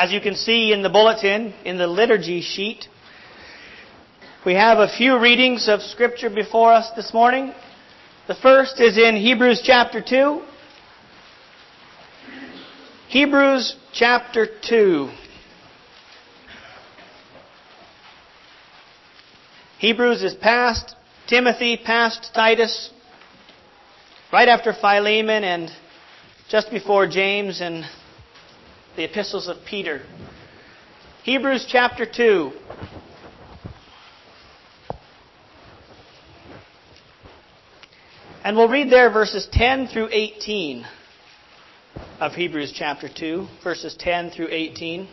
As you can see in the bulletin, in the liturgy sheet, we have a few readings of Scripture before us this morning. The first is in Hebrews chapter 2. Hebrews chapter 2. Hebrews is past Timothy, past Titus, right after Philemon and just before James and the epistles of Peter. Hebrews chapter 2. And we'll read there verses 10 through 18 of Hebrews chapter 2, verses 10 through 18.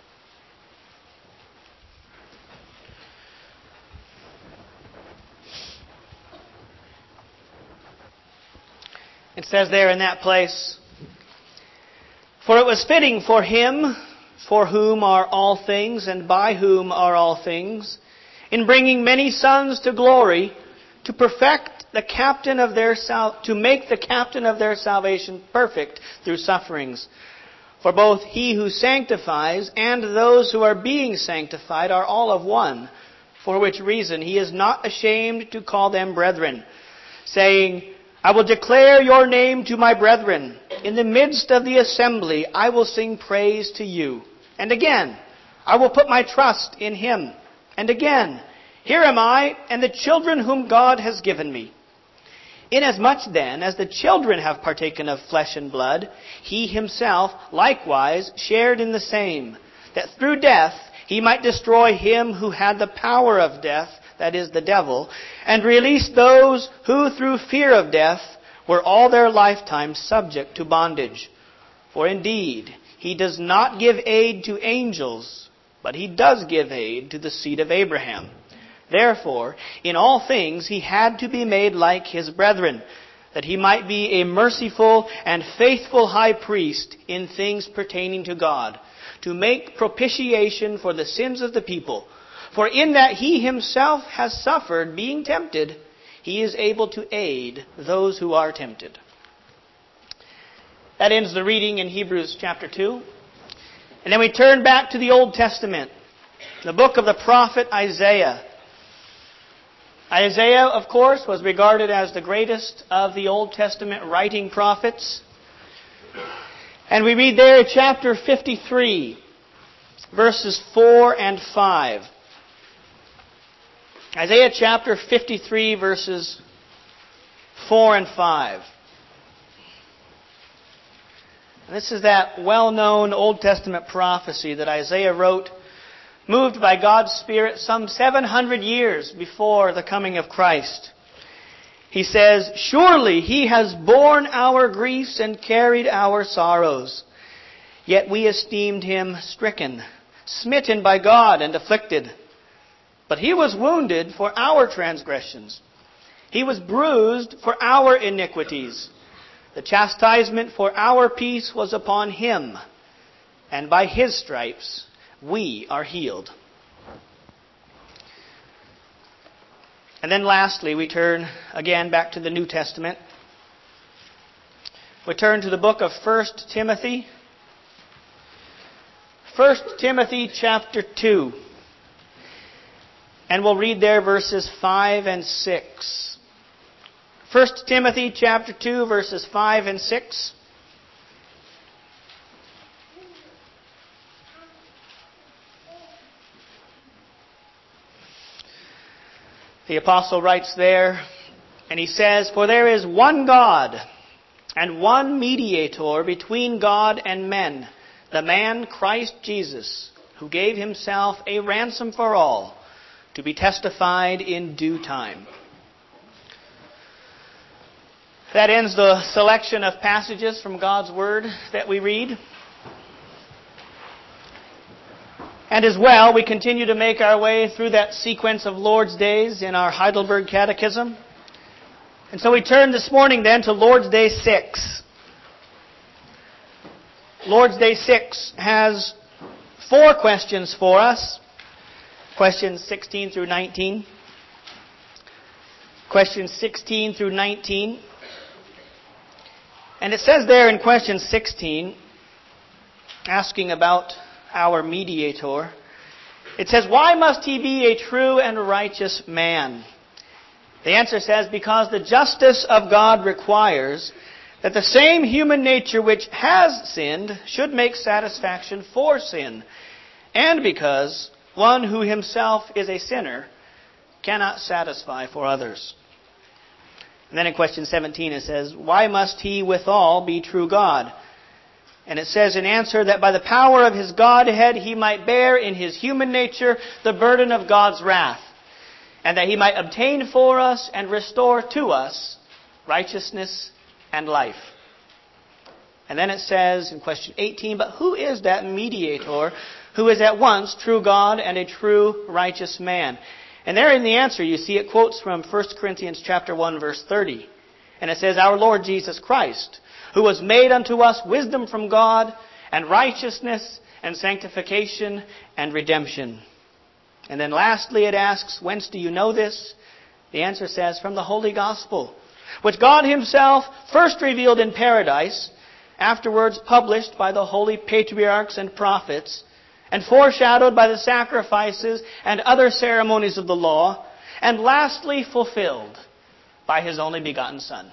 It says there in that place, "For it was fitting for him, for whom are all things, and by whom are all things, in bringing many sons to glory, to perfect the captain of their to make the captain of their salvation perfect through sufferings. For both he who sanctifies and those who are being sanctified are all of one, for which reason he is not ashamed to call them brethren, saying, I will declare your name to my brethren. In the midst of the assembly I will sing praise to you. And again, I will put my trust in him. And again, here am I and the children whom God has given me. Inasmuch then as the children have partaken of flesh and blood, he himself likewise shared in the same, that through death he might destroy him who had the power of death, that is, the devil, and release those who through fear of death were all their lifetime subject to bondage. For indeed, he does not give aid to angels, but he does give aid to the seed of Abraham. Therefore, in all things he had to be made like his brethren, that he might be a merciful and faithful high priest in things pertaining to God, to make propitiation for the sins of the people. For in that he himself has suffered being tempted, he is able to aid those who are tempted." That ends the reading in Hebrews chapter 2. And then we turn back to the Old Testament, the book of the prophet Isaiah. Isaiah, of course, was regarded as the greatest of the Old Testament writing prophets. And we read there chapter 53, verses 4 and 5. Isaiah chapter 53, verses 4 and 5. And this is that well-known Old Testament prophecy that Isaiah wrote, moved by God's Spirit some 700 years before the coming of Christ. He says, "Surely he has borne our griefs and carried our sorrows. Yet we esteemed him stricken, smitten by God and afflicted. But he was wounded for our transgressions. He was bruised for our iniquities. The chastisement for our peace was upon him, and by his stripes we are healed." And then lastly, we turn again back to the New Testament. We turn to the book of 1 Timothy. 1 Timothy chapter 2. And we'll read there verses 5 and 6. 1 Timothy chapter 2, verses 5 and 6. The apostle writes there, and he says, "For there is one God, and one mediator between God and men, the man Christ Jesus, who gave himself a ransom for all, to be testified in due time." That ends the selection of passages from God's Word that we read. And as well, we continue to make our way through that sequence of Lord's Days in our Heidelberg Catechism. And so we turn this morning then to Lord's Day 6. Lord's Day 6 has 4 questions for us. Questions 16 through 19. Questions 16 through 19. And it says there in question 16, asking about our mediator. It says, why must he be a true and righteous man? The answer says, because the justice of God requires that the same human nature which has sinned should make satisfaction for sin, and because one who himself is a sinner cannot satisfy for others. And then in question 17 it says, why must he withal be true God? And it says in answer that by the power of his Godhead he might bear in his human nature the burden of God's wrath, and that he might obtain for us and restore to us righteousness and life. And then it says in question 18, but who is that mediator who is at once true God and a true righteous man? And there in the answer you see it quotes from 1 Corinthians chapter 1 verse 30. And it says, our Lord Jesus Christ, who was made unto us wisdom from God, and righteousness, and sanctification, and redemption. And then lastly it asks, whence do you know this? The answer says, from the Holy Gospel, which God himself first revealed in paradise, afterwards published by the holy patriarchs and prophets, and foreshadowed by the sacrifices and other ceremonies of the law, and lastly fulfilled by his only begotten Son.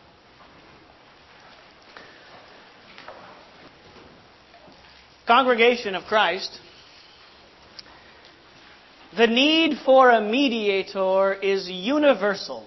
Congregation of Christ, the need for a mediator is universal.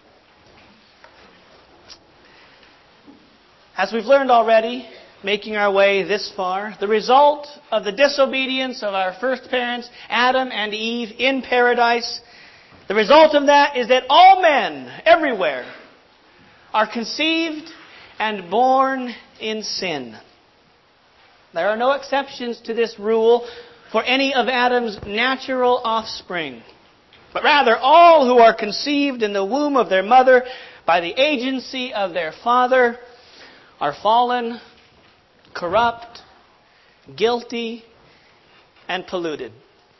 As we've learned already, making our way this far, the result of the disobedience of our first parents, Adam and Eve, in paradise, the result of that is that all men, everywhere, are conceived and born in sin. There are no exceptions to this rule for any of Adam's natural offspring, but rather all who are conceived in the womb of their mother by the agency of their father are fallen, corrupt, guilty, and polluted.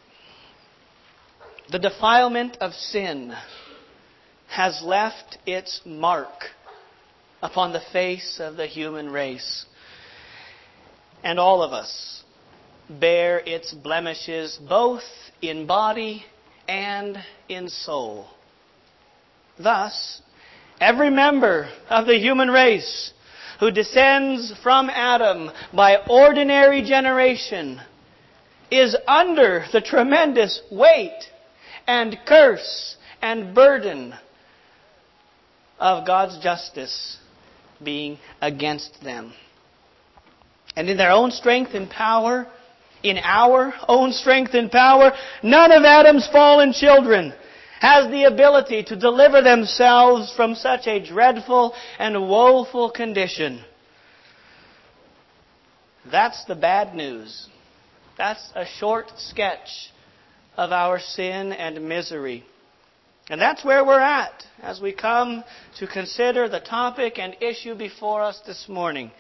The defilement of sin has left its mark upon the face of the human race. And all of us bear its blemishes both in body and in soul. Thus, every member of the human race who descends from Adam by ordinary generation is under the tremendous weight and curse and burden of God's justice being against them. And in their own strength and power, in our own strength and power, none of Adam's fallen children has the ability to deliver themselves from such a dreadful and woeful condition. That's the bad news. That's a short sketch of our sin and misery. And that's where we're at as we come to consider the topic and issue before us this morning.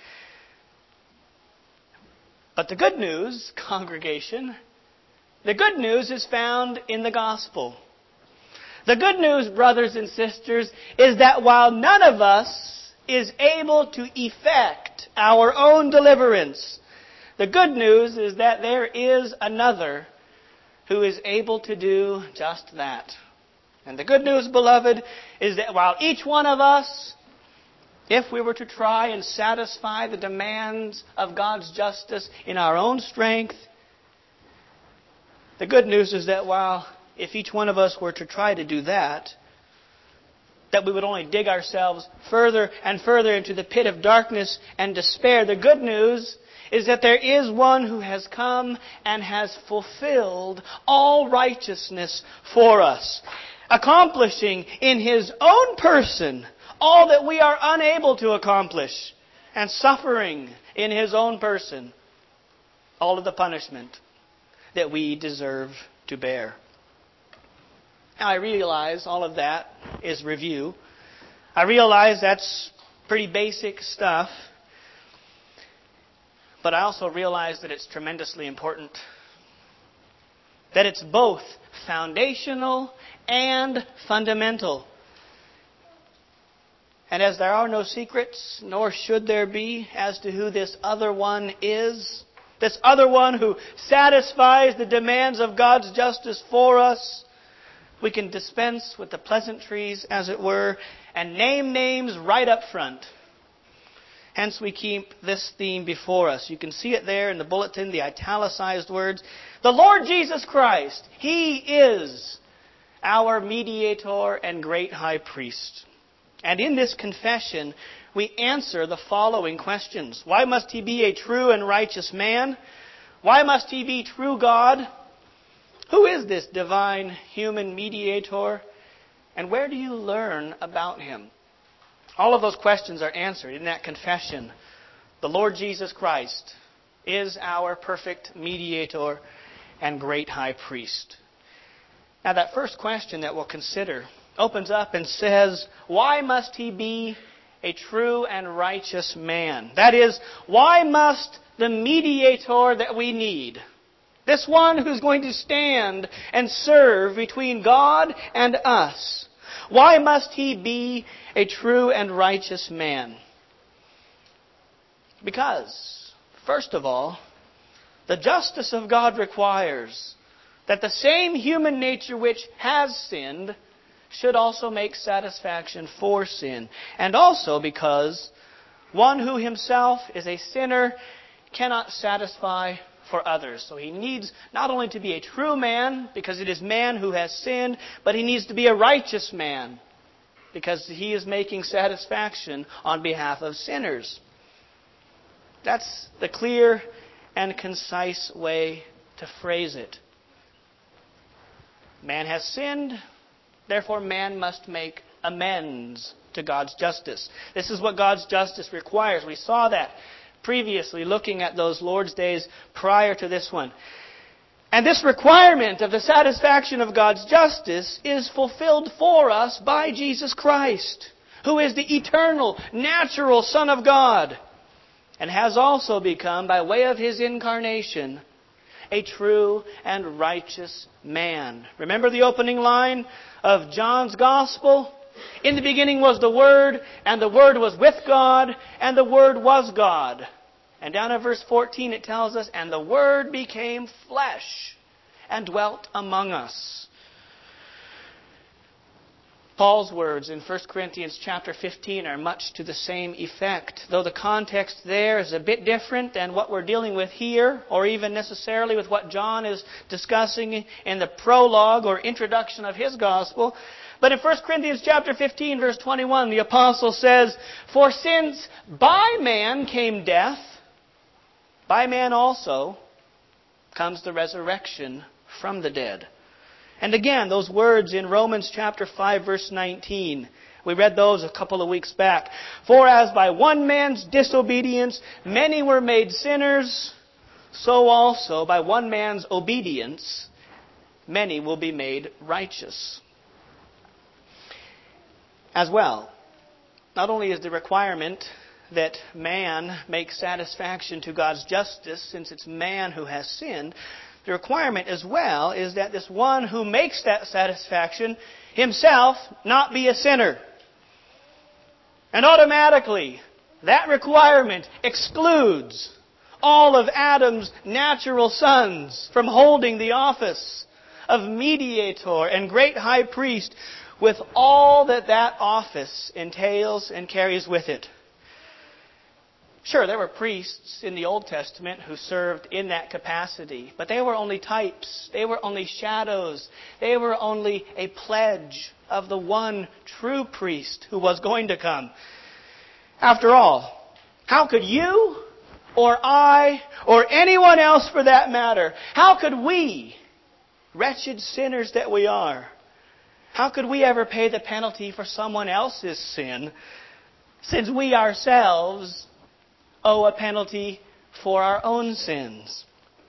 But the good news, congregation, the good news is found in the gospel. The good news, brothers and sisters, is that while none of us is able to effect our own deliverance, the good news is that there is another who is able to do just that. And the good news, beloved, is that while each one of us, if we were to try and satisfy the demands of God's justice in our own strength, the good news is that if each one of us were to try to do that, that we would only dig ourselves further and further into the pit of darkness and despair. The good news is that there is one who has come and has fulfilled all righteousness for us, accomplishing in His own person all that we are unable to accomplish, and suffering in His own person all of the punishment that we deserve to bear. Now, I realize all of that is review. I realize that's pretty basic stuff. But I also realize that it's tremendously important. That it's both foundational and fundamental. And as there are no secrets, nor should there be, as to who this other one is, This other one who satisfies the demands of God's justice for us. We can dispense with the pleasantries, as it were, and name names right up front. Hence we keep this theme before us. You can see it there in the bulletin, the italicized words. The Lord Jesus Christ, He is our mediator and great high priest. And in this confession, we answer the following questions. Why must He be a true and righteous man? Why must He be true God? Who is this divine human mediator? And where do you learn about Him? All of those questions are answered in that confession. The Lord Jesus Christ is our perfect mediator and great high priest. Now that first question that we'll consider opens up and says, why must He be a true and righteous man? That is, why must the mediator that we need, this one who's going to stand and serve between God and us, why must He be a true and righteous man? Because, first of all, the justice of God requires that the same human nature which has sinned should also make satisfaction for sin. And also because one who himself is a sinner cannot satisfy for others. So he needs not only to be a true man, because it is man who has sinned, but he needs to be a righteous man, because he is making satisfaction on behalf of sinners. That's the clear and concise way to phrase it. Man has sinned, therefore man must make amends to God's justice. This is what God's justice requires. We saw that previously, looking at those Lord's days prior to this one. And this requirement of the satisfaction of God's justice is fulfilled for us by Jesus Christ, who is the eternal, natural Son of God, and has also become, by way of His incarnation, a true and righteous man. Remember the opening line of John's Gospel? In the beginning was the Word, and the Word was with God, and the Word was God. And down in verse 14 it tells us, and the Word became flesh and dwelt among us. Paul's words in 1 Corinthians chapter 15 are much to the same effect, though the context there is a bit different than what we're dealing with here, or even necessarily with what John is discussing in the prologue or introduction of his gospel. But in 1 Corinthians chapter 15, verse 21, the apostle says, for since by man came death, by man also comes the resurrection from the dead. And again, those words in Romans chapter 5, verse 19. We read those a couple of weeks back. For as by one man's disobedience many were made sinners, so also by one man's obedience many will be made righteous. As well, not only is the requirement that man make satisfaction to God's justice, since it's man who has sinned, the requirement as well is that this one who makes that satisfaction himself not be a sinner. And automatically, that requirement excludes all of Adam's natural sons from holding the office of mediator and great high priest, with all that that office entails and carries with it. Sure, there were priests in the Old Testament who served in that capacity, but they were only types. They were only shadows. They were only a pledge of the one true priest who was going to come. After all, how could you or I or anyone else for that matter, how could we, wretched sinners that we are, how could we ever pay the penalty for someone else's sin, since we ourselves owe a penalty for our own sins?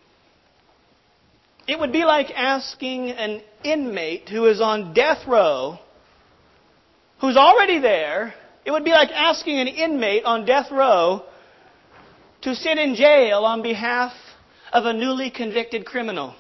It would be like asking an inmate who is on death row, who's already there, it would be like asking an inmate on death row to sit in jail on behalf of a newly convicted criminal.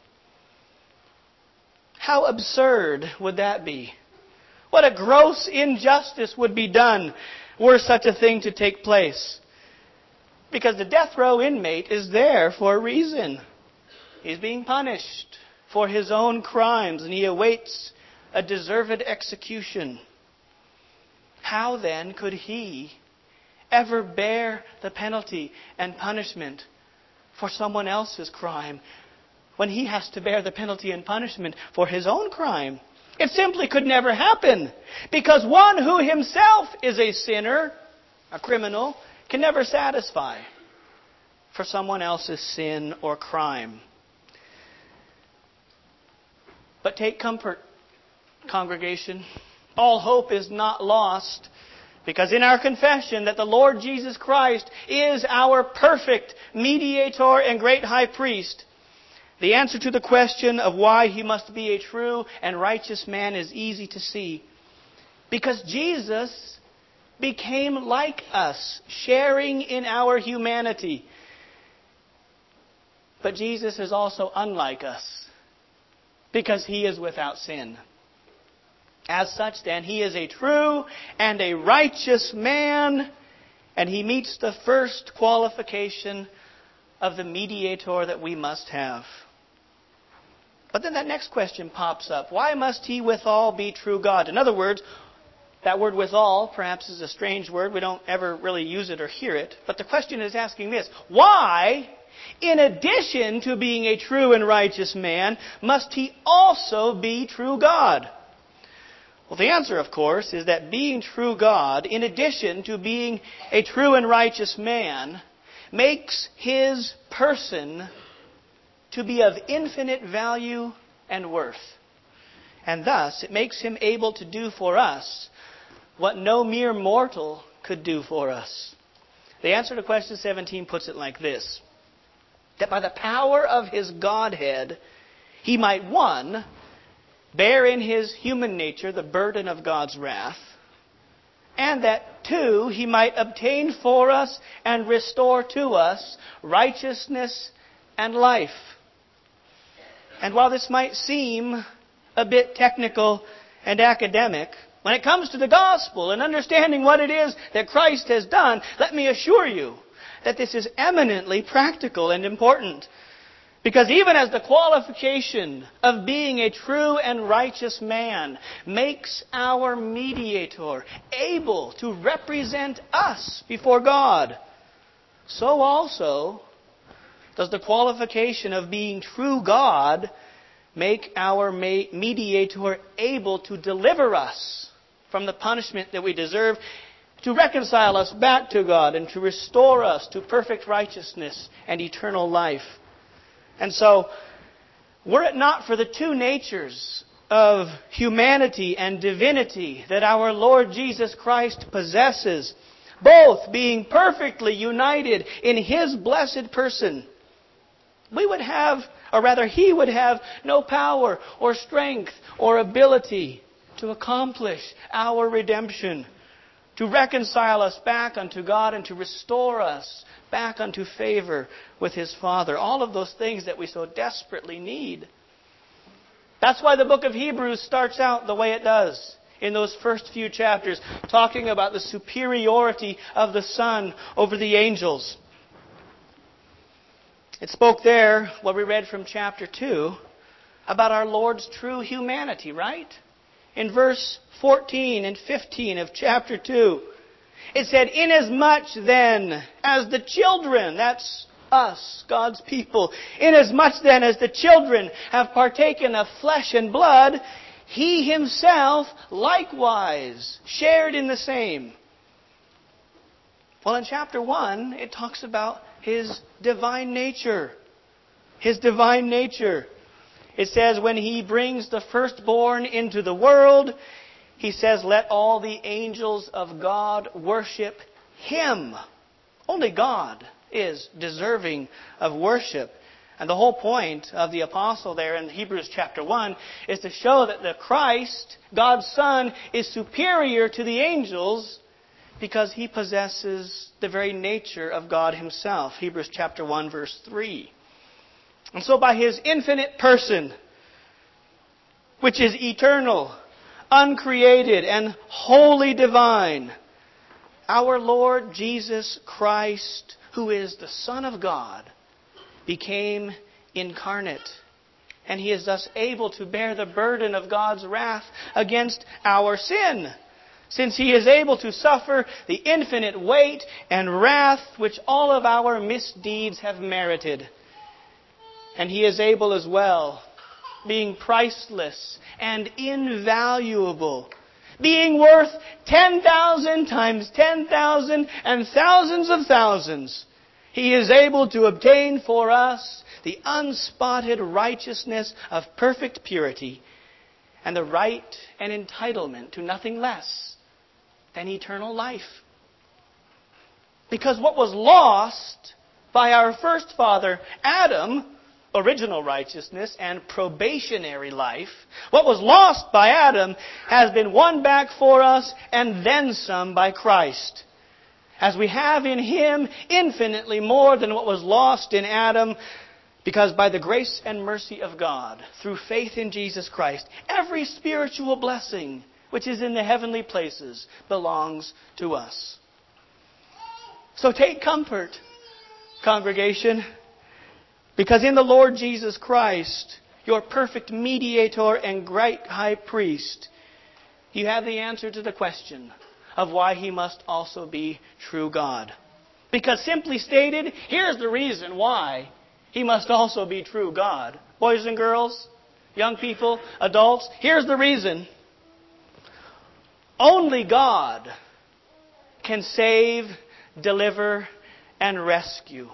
How absurd would that be? What a gross injustice would be done were such a thing to take place. Because the death row inmate is there for a reason. He's being punished for his own crimes, and he awaits a deserved execution. How then could he ever bear the penalty and punishment for someone else's crime when he has to bear the penalty and punishment for his own crime? It simply could never happen, because one who himself is a sinner, a criminal, can never satisfy for someone else's sin or crime. But take comfort, congregation. All hope is not lost, because in our confession that the Lord Jesus Christ is our perfect mediator and great high priest, the answer to the question of why he must be a true and righteous man is easy to see. Because Jesus became like us, sharing in our humanity. But Jesus is also unlike us, because he is without sin. As such, then, he is a true and a righteous man, and he meets the first qualification of the mediator that we must have. But then that next question pops up. Why must he withal be true God? In other words, that word withal perhaps is a strange word. We don't ever really use it or hear it. But the question is asking this: why, in addition to being a true and righteous man, must he also be true God? Well, the answer, of course, is that being true God, in addition to being a true and righteous man, makes his person to be of infinite value and worth. And thus, it makes him able to do for us what no mere mortal could do for us. The answer to question 17 puts it like this: that by the power of his Godhead, he might, one, bear in his human nature the burden of God's wrath, and that, two, he might obtain for us and restore to us righteousness and life. And while this might seem a bit technical and academic, when it comes to the gospel and understanding what it is that Christ has done, let me assure you that this is eminently practical and important. Because even as the qualification of being a true and righteous man makes our mediator able to represent us before God, so also does the qualification of being true God make our mediator able to deliver us from the punishment that we deserve, to reconcile us back to God, and to restore us to perfect righteousness and eternal life. And so, were it not for the two natures of humanity and divinity that our Lord Jesus Christ possesses, both being perfectly united in his blessed person, we would have, or rather he would have, no power or strength or ability to accomplish our redemption, to reconcile us back unto God and to restore us back unto favor with his Father. All of those things that we so desperately need. That's why the book of Hebrews starts out the way it does in those first few chapters, talking about the superiority of the Son over the angels. It spoke there, what we read from chapter 2, about our Lord's true humanity, right? In verse 14 and 15 of chapter 2, it said, "Inasmuch then as the children," that's us, God's people, "inasmuch then as the children have partaken of flesh and blood, he himself likewise shared in the same." Well, in chapter 1, it talks about his divine nature. His divine nature. It says, when he brings the firstborn into the world, he says, let all the angels of God worship him. Only God is deserving of worship. And the whole point of the apostle there in Hebrews chapter 1 is to show that the Christ, God's Son, is superior to the angels because he possesses the very nature of God himself. Hebrews chapter 1 verse 3. And so by his infinite person, which is eternal, uncreated, and wholly divine, our Lord Jesus Christ, who is the Son of God, became incarnate. And He is thus able to bear the burden of God's wrath against our sin, since He is able to suffer the infinite weight and wrath which all of our misdeeds have merited. And He is able as well, being priceless and invaluable, being worth 10,000 times 10,000 and thousands of thousands, He is able to obtain for us the unspotted righteousness of perfect purity and the right and entitlement to nothing less than eternal life. Because what was lost by our first father, Adam, original righteousness and probationary life, what was lost by Adam has been won back for us and then some by Christ. As we have in Him infinitely more than what was lost in Adam, because by the grace and mercy of God, through faith in Jesus Christ, every spiritual blessing which is in the heavenly places belongs to us. So take comfort, congregation, because in the Lord Jesus Christ, your perfect mediator and great high priest, you have the answer to the question of why He must also be true God. Because simply stated, here's the reason why He must also be true God. Boys and girls, young people, adults, here's the reason. Only God can save, deliver, and rescue.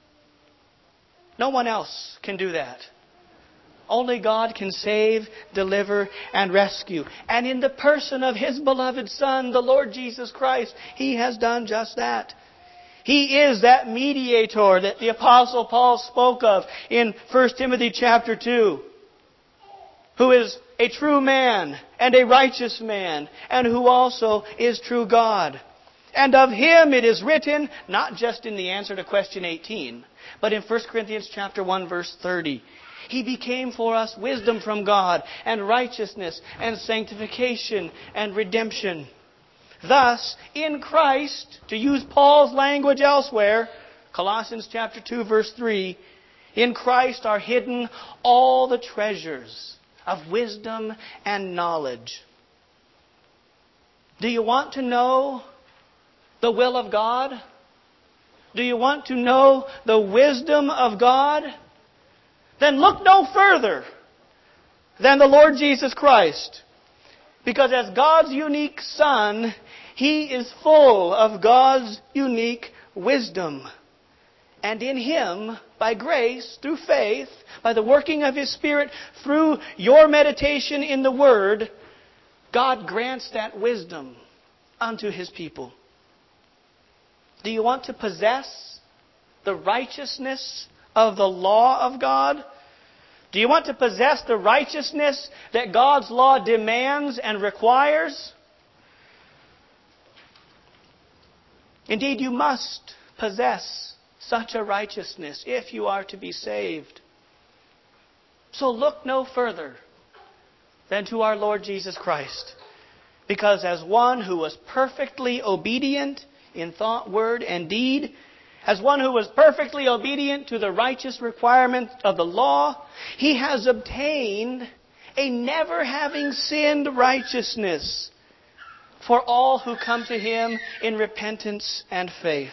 No one else can do that. Only God can save, deliver, and rescue. And in the person of His beloved Son, the Lord Jesus Christ, He has done just that. He is that mediator that the Apostle Paul spoke of in 1 Timothy chapter 2, who is a true man and a righteous man, and who also is true God. And of Him it is written, not just in the answer to question 18, but in 1 Corinthians chapter 1 verse 30. He became for us wisdom from God, and righteousness, and sanctification, and redemption. Thus, in Christ, to use Paul's language elsewhere, Colossians chapter 2 verse 3, in Christ are hidden all the treasures of wisdom and knowledge. Do you want to know the will of God? Do you want to know the wisdom of God? Then look no further than the Lord Jesus Christ. Because as God's unique Son, He is full of God's unique wisdom. And in Him, by grace, through faith, by the working of His Spirit, through your meditation in the Word, God grants that wisdom unto His people. Do you want to possess the righteousness of the law of God? Do you want to possess the righteousness that God's law demands and requires? Indeed, you must possess such a righteousness if you are to be saved. So look no further than to our Lord Jesus Christ. Because as one who was perfectly obedient in thought, word, and deed, as one who was perfectly obedient to the righteous requirement of the law, He has obtained a never having sinned righteousness for all who come to Him in repentance and faith.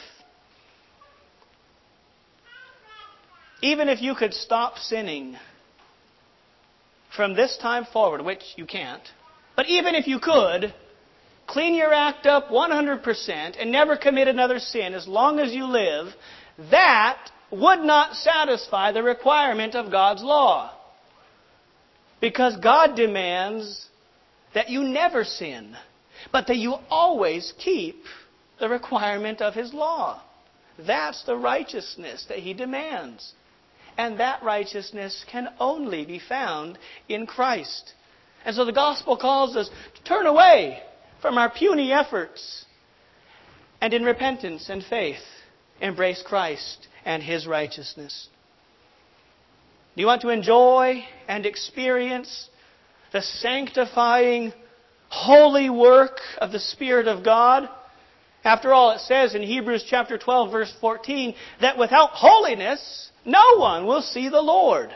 Even if you could stop sinning from this time forward, which you can't, but even if you could, clean your act up 100% and never commit another sin as long as you live, that would not satisfy the requirement of God's law. Because God demands that you never sin, but that you always keep the requirement of His law. That's the righteousness that He demands. And that righteousness can only be found in Christ. And so the gospel calls us to turn away from our puny efforts and in repentance and faith embrace Christ and His righteousness. Do you want to enjoy and experience the sanctifying, holy work of the Spirit of God After all, it says in Hebrews chapter 12, verse 14, that without holiness, no one will see the Lord.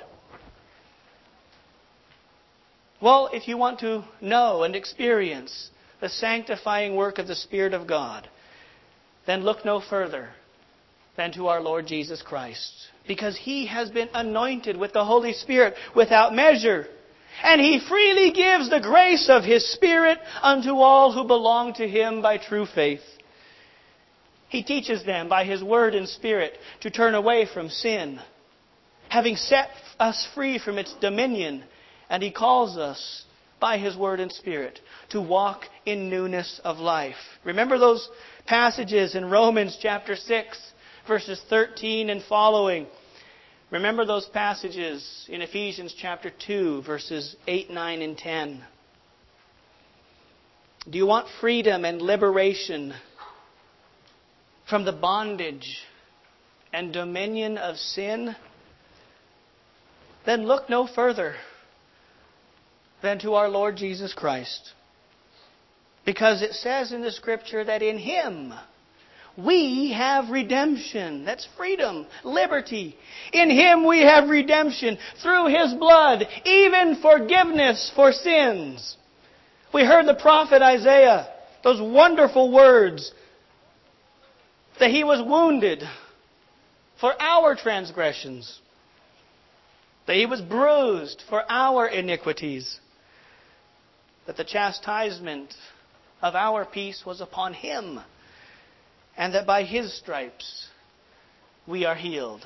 Well, if you want to know and experience the sanctifying work of the Spirit of God, then look no further than to our Lord Jesus Christ. Because He has been anointed with the Holy Spirit without measure. And He freely gives the grace of His Spirit unto all who belong to Him by true faith. He teaches them by His Word and Spirit to turn away from sin, having set us free from its dominion. And He calls us by His Word and Spirit to walk in newness of life. Remember those passages in Romans chapter 6, verses 13 and following. Remember those passages in Ephesians chapter 2, verses 8, 9, and 10. Do you want freedom and liberation from the bondage and dominion of sin? Then look no further than to our Lord Jesus Christ. Because it says in the Scripture that in Him we have redemption. That's freedom, liberty. In Him we have redemption through His blood, even forgiveness for sins. We heard the prophet Isaiah, those wonderful words, that He was wounded for our transgressions, that He was bruised for our iniquities, that the chastisement of our peace was upon Him, and that by His stripes we are healed.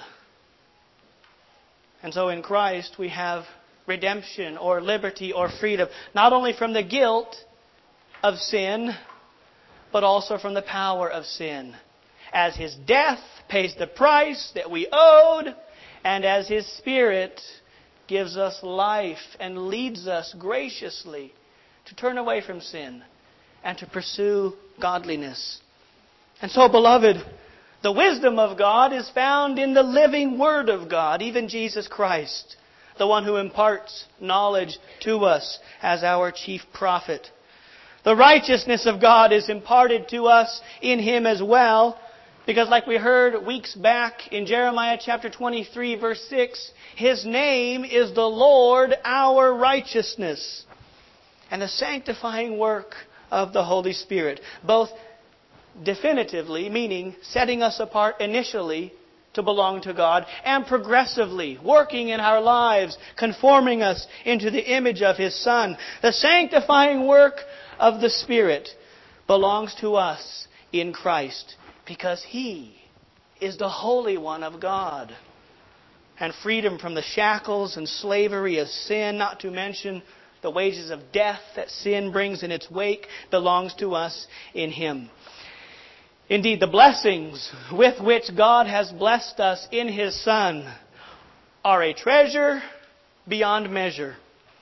And so in Christ we have redemption or liberty or freedom, not only from the guilt of sin, but also from the power of sin. As His death pays the price that we owed, and as His Spirit gives us life and leads us graciously to turn away from sin and to pursue godliness. And so, beloved, the wisdom of God is found in the living Word of God, even Jesus Christ, the one who imparts knowledge to us as our chief prophet. The righteousness of God is imparted to us in Him as well, because like we heard weeks back in Jeremiah chapter 23, verse 6, His name is the Lord our righteousness. And the sanctifying work of the Holy Spirit, both definitively, meaning setting us apart initially to belong to God, and progressively working in our lives, conforming us into the image of His Son. The sanctifying work of the Spirit belongs to us in Christ, because He is the Holy One of God. And freedom from the shackles and slavery of sin, not to mention the wages of death that sin brings in its wake, belongs to us in Him. Indeed, the blessings with which God has blessed us in His Son are a treasure beyond measure.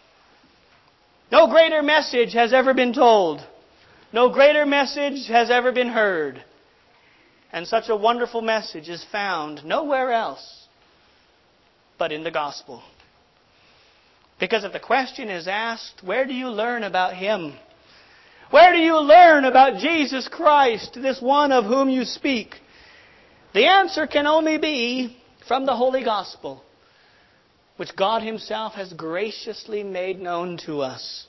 No greater message has ever been told. No greater message has ever been heard. And such a wonderful message is found nowhere else but in the gospel. Because if the question is asked, where do you learn about Him? Where do you learn about Jesus Christ, this one of whom you speak? The answer can only be from the Holy Gospel, which God Himself has graciously made known to us.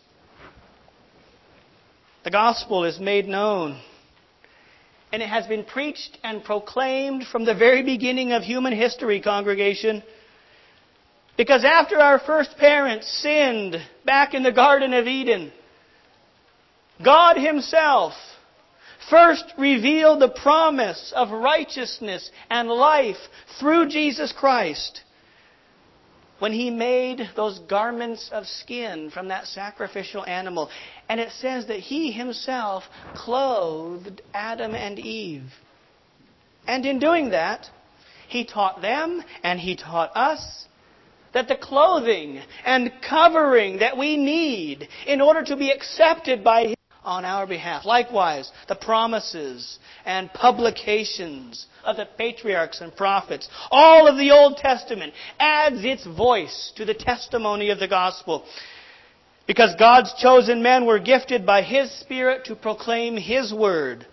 The Gospel is made known, and it has been preached and proclaimed from the very beginning of human history, congregation. Because after our first parents sinned back in the Garden of Eden, God Himself first revealed the promise of righteousness and life through Jesus Christ when He made those garments of skin from that sacrificial animal. And it says that He Himself clothed Adam and Eve. And in doing that, He taught them and He taught us that the clothing and covering that we need in order to be accepted by Him on our behalf. Likewise, the promises and publications of the patriarchs and prophets, all of the Old Testament adds its voice to the testimony of the gospel. Because God's chosen men were gifted by His Spirit to proclaim His word.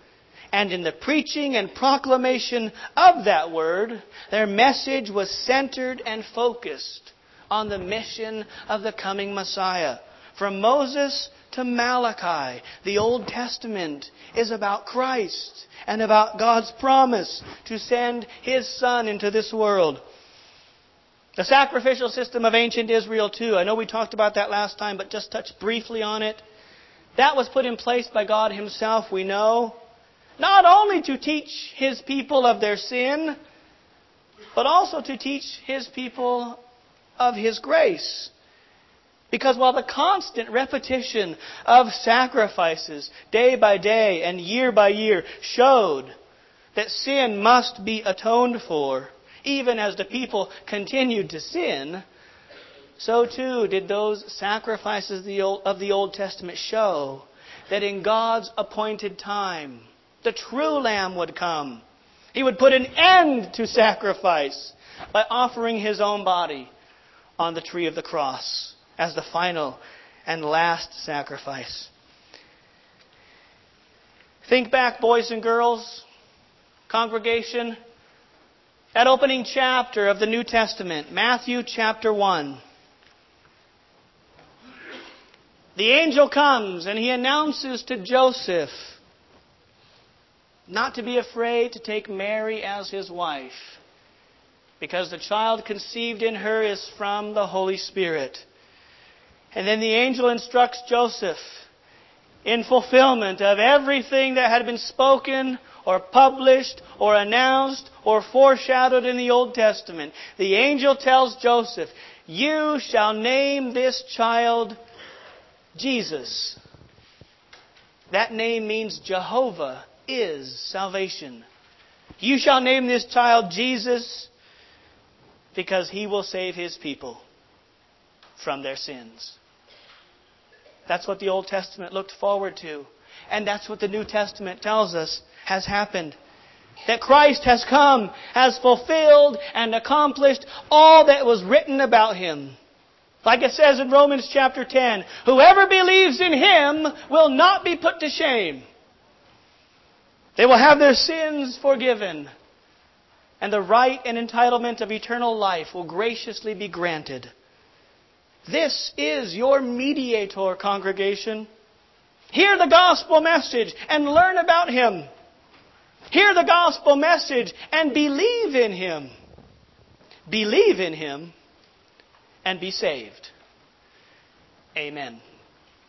And in the preaching and proclamation of that word, their message was centered and focused on the mission of the coming Messiah. From Moses to Malachi, the Old Testament is about Christ and about God's promise to send His Son into this world. The sacrificial system of ancient Israel too. I know we talked about that last time, but just touch briefly on it. That was put in place by God Himself, we know. Not only to teach His people of their sin, but also to teach His people of His grace. Because while the constant repetition of sacrifices day by day and year by year showed that sin must be atoned for, even as the people continued to sin, so too did those sacrifices of the Old Testament show that in God's appointed time, the true Lamb would come. He would put an end to sacrifice by offering His own body on the tree of the cross as the final and last sacrifice. Think back, boys and girls, congregation, that opening chapter of the New Testament, Matthew chapter 1. The angel comes and he announces to Joseph not to be afraid to take Mary as his wife, because the child conceived in her is from the Holy Spirit. And then the angel instructs Joseph, in fulfillment of everything that had been spoken or published or announced or foreshadowed in the Old Testament. The angel tells Joseph, "You shall name this child Jesus." That name means Jehovah is salvation. You shall name this child Jesus because He will save His people from their sins. That's what the Old Testament looked forward to. And that's what the New Testament tells us has happened. That Christ has come, has fulfilled and accomplished all that was written about Him. Like it says in Romans chapter 10, whoever believes in Him will not be put to shame. They will have their sins forgiven. And the right and entitlement of eternal life will graciously be granted. This is your mediator, congregation. Hear the gospel message and learn about Him. Hear the gospel message and believe in Him. Believe in Him and be saved. Amen.